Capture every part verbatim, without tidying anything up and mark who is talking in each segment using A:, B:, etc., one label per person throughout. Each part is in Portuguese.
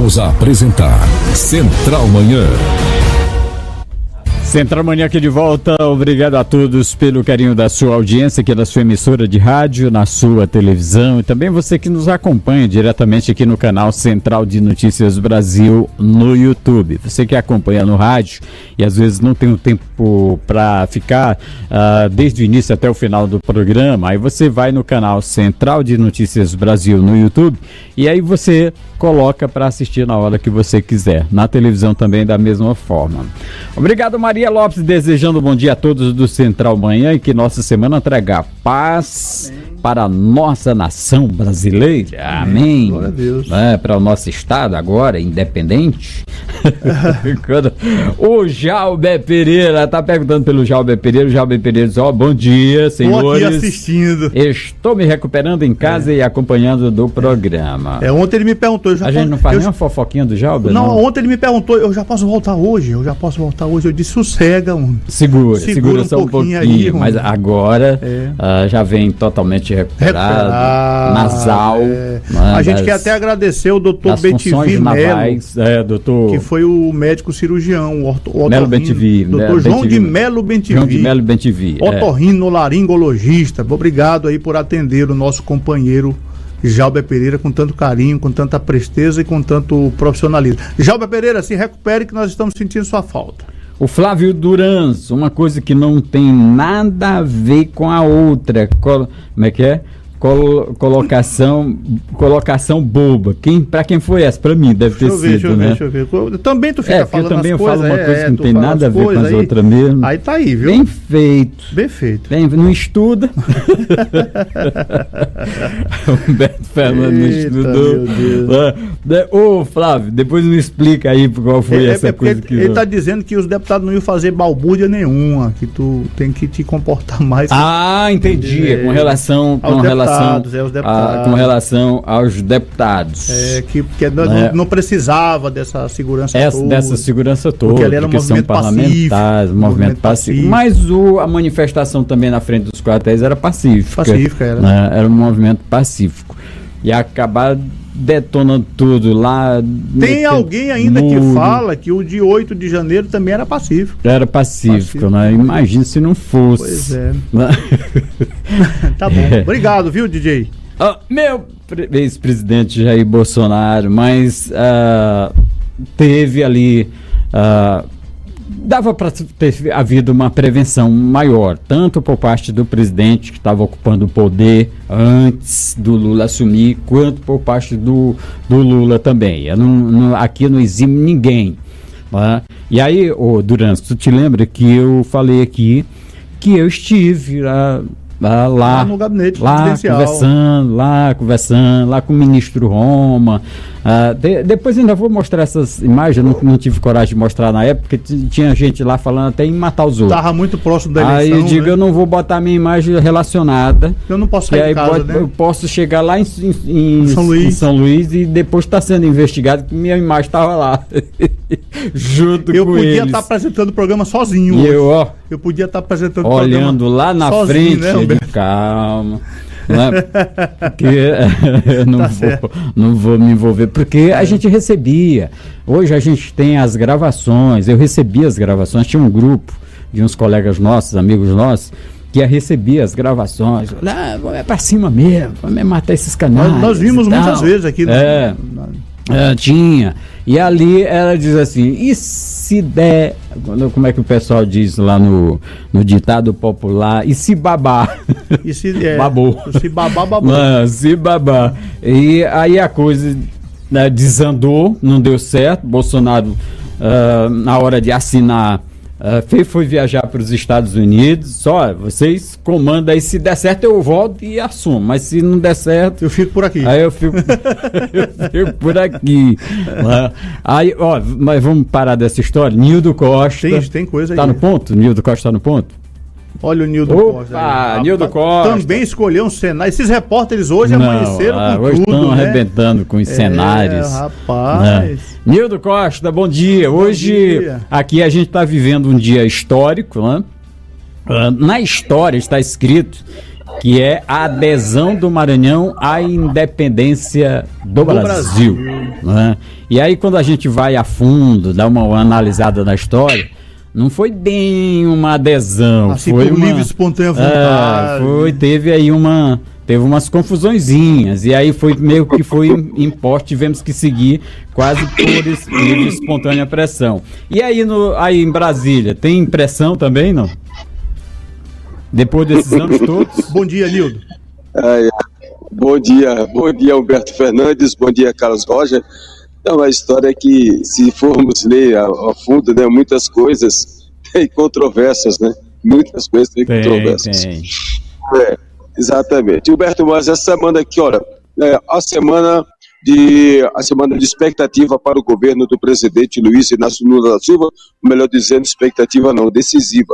A: Voltamos a apresentar Central Manhã.
B: Central Manhã aqui de volta, obrigado a todos pelo carinho da sua audiência aqui na sua emissora de rádio, na sua televisão e também você que nos acompanha diretamente aqui no canal Central de Notícias Brasil no YouTube. Você que acompanha no rádio e às vezes não tem o tempo para ficar uh, desde o início até o final do programa, aí você vai no canal Central de Notícias Brasil no YouTube e aí você coloca para assistir na hora que você quiser. Na televisão também da mesma forma. Obrigado, Maria Lopes, desejando um bom dia a todos do Central Manhã e que nossa semana traga paz Amém. Para a nossa nação brasileira. Amém. Amém.
C: Glória a Deus.
B: É, para o nosso estado agora, independente. O Jalber Pereira, tá perguntando pelo Jalber Pereira. O Jalber Pereira diz, ó, oh, bom dia, senhores.
C: Estou aqui assistindo.
B: Estou me recuperando em casa é. e acompanhando do programa.
C: É, ontem ele me perguntou. Eu já
B: a
C: posso,
B: gente não faz
C: eu,
B: nenhuma fofoquinha do Jalber?
C: Não, não, ontem ele me perguntou, eu já posso voltar hoje? Eu já posso voltar hoje? Eu disse, sossega, mano.
B: Segura, segura, segura um só um pouquinho, pouquinho aí, mas agora é. uh, já vem totalmente recuperado, recuperado nasal. É.
C: Né, a gente das, quer até agradecer o doutor Betivi Melo,
B: é, doutor...
C: que foi o médico cirurgião, o orto,
B: Melo Betivi,
C: doutor João Betivi, de Melo Betivi,
B: João de Melo Betivi,
C: otorrinolaringologista. Obrigado aí por atender o nosso companheiro Jalber Pereira com tanto carinho, com tanta presteza e com tanto profissionalismo. Jalber Pereira, se recupere que nós estamos sentindo sua falta.
B: O Flávio Durans, uma coisa que não tem nada a ver com a outra. Col- como é que é? Col- colocação, colocação boba. Quem, pra quem foi essa? Pra mim, deve ter
C: deixa
B: sido,
C: ver, deixa
B: né?
C: Eu ver, deixa eu ver. Também tu fica
B: é,
C: falando
B: eu também
C: as
B: eu
C: coisas,
B: falo uma
C: é,
B: coisa que não
C: tu
B: tem nada a ver com as
C: aí,
B: outras mesmo.
C: Aí tá aí, viu?
B: Bem feito.
C: Bem feito.
B: Bem, não estuda. Humberto Fernandes não estudou. Ô, oh, Flávio, depois me explica aí qual foi
C: é,
B: essa
C: é
B: coisa que...
C: Ele tá dizendo que os deputados não iam fazer balbúrdia nenhuma, que tu tem que te comportar mais...
B: Ah, entendi. É, com relação... Com relação
C: é, os deputados.
B: A, com relação aos deputados.
C: É, que, que não, é. não precisava dessa segurança
B: Essa,
C: toda.
B: Dessa segurança toda,
C: porque ali era um
B: porque são parlamentares,
C: pacífico,
B: movimento pacífico. Mas o, a manifestação também na frente dos quartéis era pacífica.
C: Pacífica, era.
B: Né? Era um movimento pacífico. E acabar detonando tudo lá.
C: Tem alguém ainda muro. que fala que o de oito de janeiro também era pacífico.
B: Era pacífico, pacífico. Né? Imagina se não fosse.
C: Pois é. Tá bom. É. Obrigado, viu, D J?
B: Oh, meu ex-presidente Jair Bolsonaro, mas uh, teve ali, uh, dava para ter havido uma prevenção maior, tanto por parte do presidente que estava ocupando o poder antes do Lula assumir, quanto por parte do, do Lula também. Eu não, não, aqui não exime ninguém. Né? E aí, oh, Durans, tu te lembra que eu falei aqui que eu estive lá, lá, lá
C: no gabinete
B: lá
C: presidencial,
B: conversando, lá conversando, lá com o ministro Roma. Uh, de, depois ainda vou mostrar essas imagens, eu não, não tive coragem de mostrar na época, porque t- tinha gente lá falando até em matar os outros.
C: Estava muito próximo da eleição.
B: Aí eu digo,
C: né?
B: eu não vou botar minha imagem relacionada.
C: Eu não posso sair
B: aí
C: de casa,
B: pode,
C: né?
B: eu posso chegar lá em, em, em,
C: São, Luís.
B: em São Luís e depois está sendo investigado que minha imagem estava lá. Junto
C: eu
B: com
C: podia
B: eles.
C: estar tá apresentando o programa sozinho.
B: E
C: hoje.
B: eu, ó,
C: eu podia estar tá apresentando
B: olhando
C: o programa
B: lá na
C: sozinho,
B: frente,
C: né,
B: eu digo, calma. Né? Porque eu não,
C: tá
B: vou, não vou me envolver, porque a gente recebia, hoje a gente tem as gravações, eu recebia as gravações, tinha um grupo de uns colegas nossos, amigos nossos, que recebia as gravações, ah, é pra cima mesmo, vamos matar esses canais.
C: Nós, nós vimos muitas vezes aqui.
B: É,
C: no,
B: é, tinha, e ali ela diz assim, e se der, como é que o pessoal diz lá no, no ditado popular, e se babar?
C: E se, é,
B: babou.
C: Se babar, babou.
B: Não, se babar. E aí a coisa, né, desandou, não deu certo, Bolsonaro, uh, na hora de assinar, Uh, foi, foi viajar para os Estados Unidos, só vocês comandam aí, se der certo eu volto e assumo, mas se não der certo
C: eu fico por aqui.
B: Aí eu fico, eu fico por aqui. Uh, aí, ó, mas vamos parar dessa história. Nildo Costa.
C: Tem, tem coisa aí.
B: Tá no ponto? Nildo Costa tá no ponto?
C: Olha o Nildo
B: Opa,
C: Costa. Ah,
B: Nildo Costa.
C: Também escolheu um cenário. Esses repórteres hoje
B: não,
C: amanheceram
B: ah,
C: com
B: hoje
C: tudo,
B: estão
C: né?
B: arrebentando com os
C: é,
B: cenários.
C: Rapaz.
B: Não. Nildo Costa, bom dia.
C: Bom
B: Hoje,
C: dia.
B: Aqui a gente está vivendo um dia histórico, né? Uh, na história está escrito que é a adesão do Maranhão à independência do, do Brasil. Brasil. Né? E aí quando a gente vai a fundo, dá uma, uma analisada na história, não foi bem uma adesão,
C: assim,
B: foi
C: por
B: uma
C: livre espontânea vontade.
B: É, foi, teve aí uma, teve umas confusõezinhas, e aí foi meio que foi imposto, tivemos que seguir quase por es- livre espontânea pressão. E aí, no, aí em Brasília, tem pressão também, não? Depois desses anos todos?
C: Bom dia, Nildo.
D: Ai, bom dia, bom dia Humberto Fernandes, bom dia Carlos Rocha. Então, a história é que, se formos ler a, a fundo, né, muitas coisas têm controvérsias, né? Muitas coisas têm
B: Tem,
D: controvérsias.
B: tem.
D: É, exatamente. Humberto, mas essa semana aqui, olha, é a semana de a semana de expectativa para o governo do presidente Luiz Inácio Lula da Silva, melhor dizendo, expectativa não, decisiva.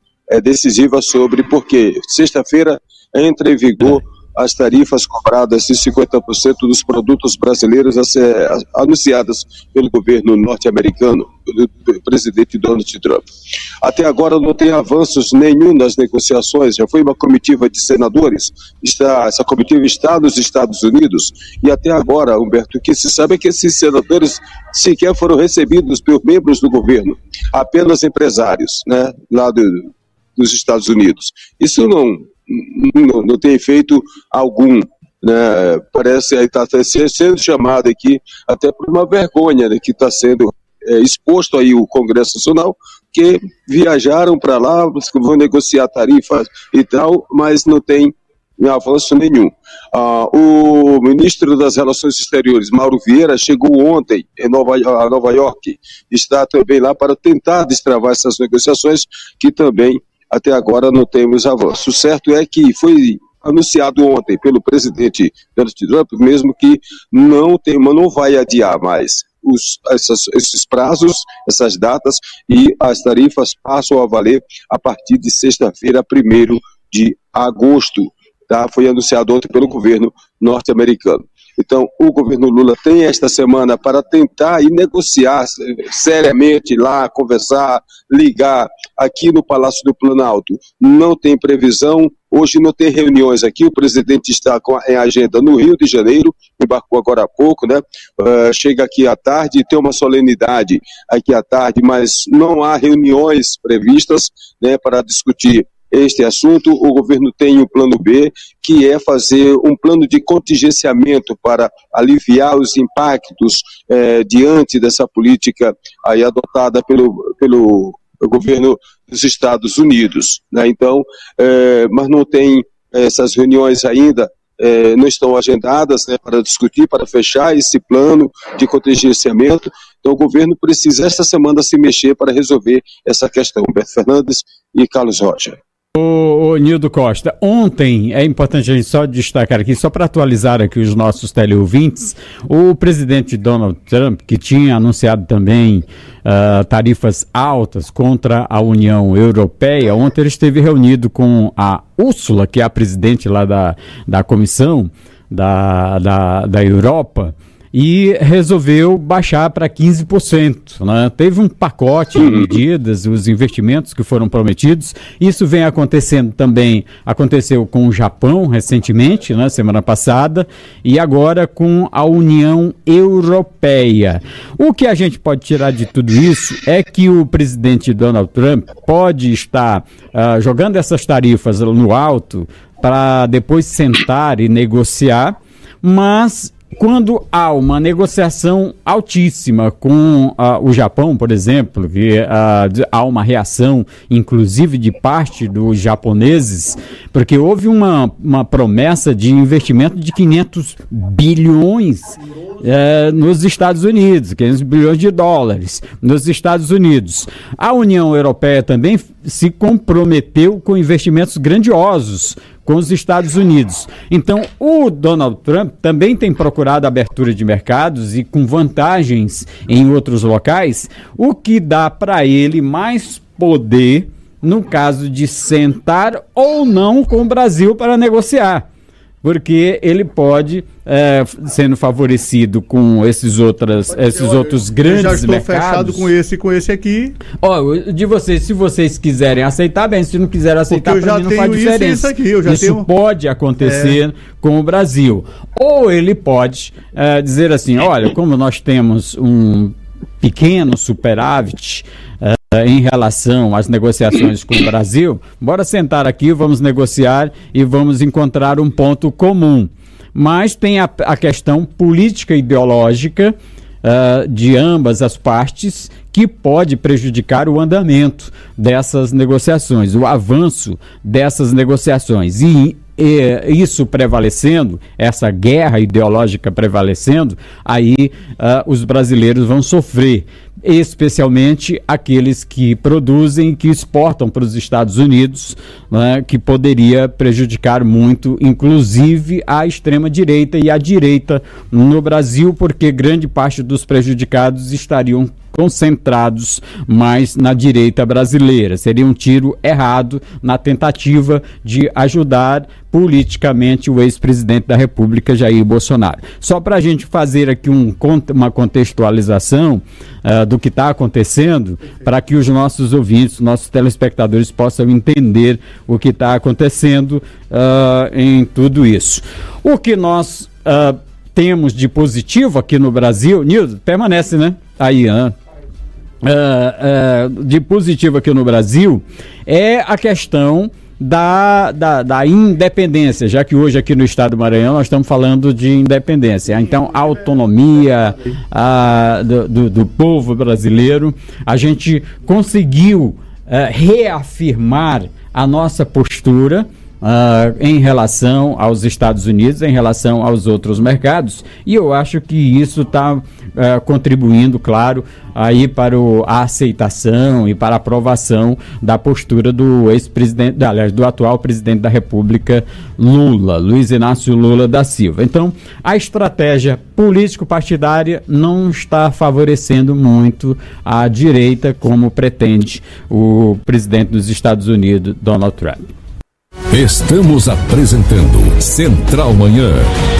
D: É decisiva sobre porque sexta-feira entra em vigor as tarifas cobradas de cinquenta por cento dos produtos brasileiros a ser anunciadas pelo governo norte-americano, pelo presidente Donald Trump. Até agora não tem avanços nenhum nas negociações, já foi uma comitiva de senadores, está, essa comitiva está nos Estados Unidos, e até agora, Humberto, o que se sabe é que esses senadores sequer foram recebidos por membros do governo, apenas empresários, né, lá do, dos Estados Unidos. Isso não... Não, não tem efeito algum, né? Parece que está sendo chamado aqui até por uma vergonha, né, que está sendo é, exposto aí o Congresso Nacional, que viajaram para lá, vão negociar tarifas e tal, mas não tem avanço nenhum. Ah, o ministro das Relações Exteriores, Mauro Vieira, chegou ontem em Nova, a Nova York, está também lá para tentar destravar essas negociações, que também até agora não temos avanço. O certo é que foi anunciado ontem pelo presidente Donald Trump, mesmo que não, tem, não vai adiar mais os, essas, esses prazos, essas datas, e as tarifas passam a valer a partir de sexta-feira, primeiro de agosto. Tá? Foi anunciado ontem pelo governo norte-americano. Então, o governo Lula tem esta semana para tentar e negociar seriamente lá, conversar, ligar aqui no Palácio do Planalto. Não tem previsão, hoje não tem reuniões aqui, o presidente está com a, em agenda no Rio de Janeiro, embarcou agora há pouco, né? Uh, chega aqui à tarde, tem uma solenidade aqui à tarde, mas não há reuniões previstas, né, para discutir este assunto. O governo tem o plano B, que é fazer um plano de contingenciamento para aliviar os impactos eh, diante dessa política aí adotada pelo, pelo governo dos Estados Unidos, né? Então, eh, mas não tem essas reuniões ainda, eh, não estão agendadas, né, para discutir, para fechar esse plano de contingenciamento. Então, o governo precisa esta semana se mexer para resolver essa questão. Humberto Fernandes e Carlos Rocha.
B: Ô, ô Nildo Costa, ontem, é importante a gente só destacar aqui, só para atualizar aqui os nossos teleouvintes, o presidente Donald Trump, que tinha anunciado também uh, tarifas altas contra a União Europeia, ontem ele esteve reunido com a Úrsula, que é a presidente lá da, da Comissão da, da, da Europa, e resolveu baixar para quinze por cento, né? Teve um pacote de medidas, os investimentos que foram prometidos. Isso vem acontecendo também, aconteceu com o Japão recentemente, né, semana passada, e agora com a União Europeia. O que a gente pode tirar de tudo isso é que o presidente Donald Trump pode estar uh, jogando essas tarifas no alto para depois sentar e negociar, mas quando há uma negociação altíssima com uh, o Japão, por exemplo, que uh, há uma reação, inclusive de parte dos japoneses, porque houve uma, uma promessa de investimento de quinhentos bilhões uh, nos Estados Unidos, quinhentos bilhões de dólares nos Estados Unidos. A União Europeia também se comprometeu com investimentos grandiosos com os Estados Unidos. Então, o Donald Trump também tem procurado abertura de mercados e com vantagens em outros locais, o que dá para ele mais poder no caso de sentar ou não com o Brasil para negociar. porque ele pode, é, sendo favorecido com esses, outras, esses
C: olha,
B: outros grandes mercados...
C: Eu já estou mercados, fechado com esse e com esse aqui.
B: Ó, de vocês, se vocês quiserem aceitar, bem, se não quiserem aceitar, para mim não faz diferença. Isso, isso, aqui, eu já isso tenho... pode acontecer é. com o Brasil. Ou ele pode é, dizer assim, olha, como nós temos um pequeno superávit uh, em relação às negociações com o Brasil, bora sentar aqui, vamos negociar e vamos encontrar um ponto comum. Mas tem a, a questão política e ideológica uh, de ambas as partes que pode prejudicar o andamento dessas negociações, o avanço dessas negociações. E E isso prevalecendo, essa guerra ideológica prevalecendo, aí uh, os brasileiros vão sofrer, especialmente aqueles que produzem e que exportam para os Estados Unidos, né, que poderia prejudicar muito, inclusive a extrema-direita e a direita no Brasil, porque grande parte dos prejudicados estariam concentrados mais na direita brasileira. Seria um tiro errado na tentativa de ajudar politicamente o ex-presidente da República, Jair Bolsonaro. Só para a gente fazer aqui um, uma contextualização uh, do que está acontecendo, para que os nossos ouvintes, nossos telespectadores possam entender o que está acontecendo uh, em tudo isso. O que nós uh, temos de positivo aqui no Brasil, Nildo, permanece, né? Aí, hein? Uh, uh, de positivo aqui no Brasil é a questão da, da, da independência, já que hoje aqui no estado do Maranhão nós estamos falando de independência. Então, a autonomia uh, do, do, do povo brasileiro, a gente conseguiu uh, reafirmar a nossa postura Uh, em relação aos Estados Unidos, em relação aos outros mercados, e eu acho que isso está uh, contribuindo, claro, aí para o, a aceitação e para a aprovação da postura do ex-presidente, aliás, do atual presidente da República, Lula, Luiz Inácio Lula da Silva. Então, a estratégia político-partidária não está favorecendo muito a direita, como pretende o presidente dos Estados Unidos, Donald Trump.
A: Estamos apresentando Central Manhã.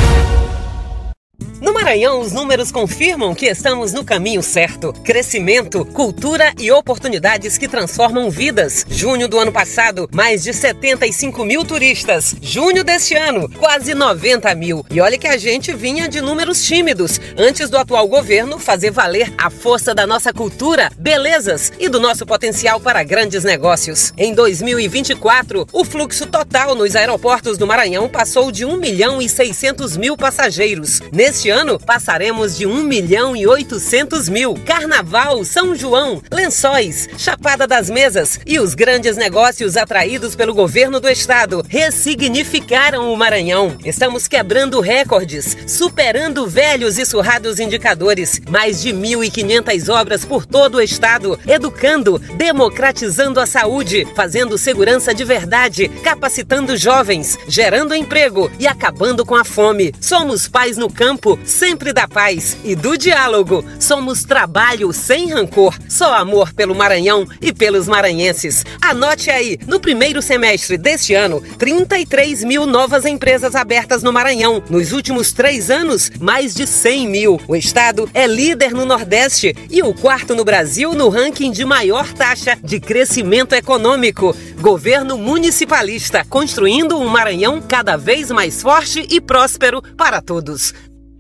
E: No Maranhão, os números confirmam que estamos no caminho certo. Crescimento, cultura e oportunidades que transformam vidas. Junho do ano passado, mais de setenta e cinco mil turistas. Junho deste ano, quase noventa mil. E olha que a gente vinha de números tímidos, antes do atual governo fazer valer a força da nossa cultura, belezas e do nosso potencial para grandes negócios. Em dois mil e vinte e quatro, o fluxo total nos aeroportos do Maranhão passou de um milhão e seiscentos mil passageiros. Neste ano, passaremos de um milhão e oitocentos mil. Carnaval, São João, Lençóis, Chapada das Mesas e os grandes negócios atraídos pelo governo do estado ressignificaram o Maranhão. Estamos quebrando recordes, superando velhos e surrados indicadores. Mais de mil e quinhentas obras por todo o estado, educando, democratizando a saúde, fazendo segurança de verdade, capacitando jovens, gerando emprego e acabando com a fome. Somos pais no campo, sempre da paz e do diálogo. Somos trabalho sem rancor, só amor pelo Maranhão e pelos maranhenses. Anote aí, no primeiro semestre deste ano, trinta e três mil novas empresas abertas no Maranhão. Nos últimos três anos, mais de cem mil. O estado é líder no Nordeste e o quarto no Brasil no ranking de maior taxa de crescimento econômico. Governo municipalista, construindo um Maranhão cada vez mais forte e próspero para todos.